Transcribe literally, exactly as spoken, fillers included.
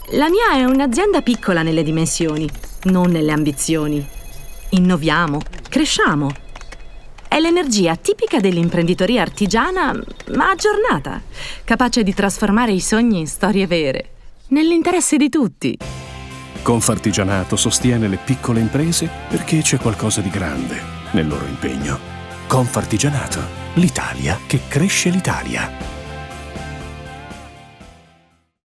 La mia è un'azienda piccola nelle dimensioni, non nelle ambizioni. Innoviamo, cresciamo. È l'energia tipica dell'imprenditoria artigiana, ma aggiornata, capace di trasformare i sogni in storie vere, nell'interesse di tutti. Confartigianato sostiene le piccole imprese perché c'è qualcosa di grande nel loro impegno. Confartigianato, l'Italia che cresce l'Italia.